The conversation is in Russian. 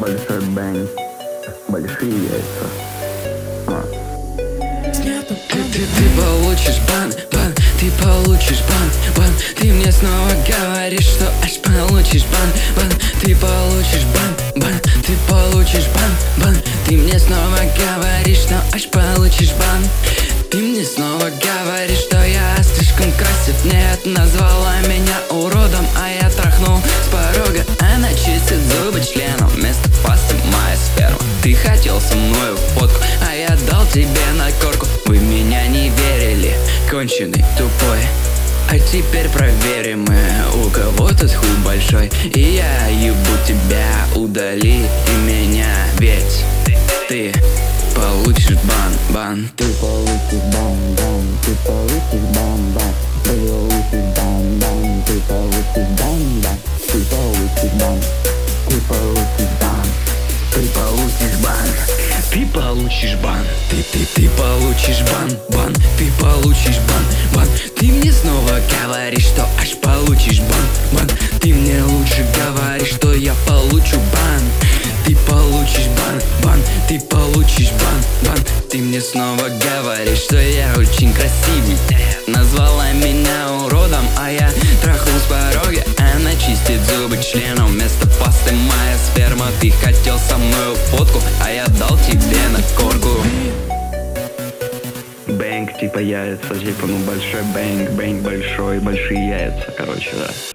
большой бэнг, большие яйца. Ты получишь бан, ты получишь бан. Ты мне снова говоришь, что аж получишь бан. Ты получишь бан, ты получишь бан. Ты мне снова говоришь, что аж получишь бан. Ты мне снова говоришь, что я слишком красив. Нет, назвала меня уродом, а я трахнул с порога. Она чистит зубы членом, вместо пасты моя сперма. Ты хотел со мною фотку, а я дал тебе на корку. Вы меня не верили, конченый тупой. А теперь проверим мы, у кого тут хуй большой. И я ебу тебя, удали и меня. Ведь ты получишь бан. Ты получишь бан, ты получишь бан, ты получишь бан, ты получишь бан, ты получишь бан, ты получишь бан, ты получишь бан. Ты получишь бан, ты получишь бан, ты получишь бан. Ты мне снова говоришь, что аж получишь бан. Ты мне лучше говоришь, что я получу бан. Ты получишь бан, ты получишь бан. Ты мне снова говоришь, что я очень красивый. Назвала меня уродом, а я трахнул с порога. Она чистит зубы членом, вместо пасты моя сперма. Ты хотел со мной фотку, а я дал тебе на корку. Бэнг типа яйца, типа ну большой бэнг, большой, большие яйца, короче, да.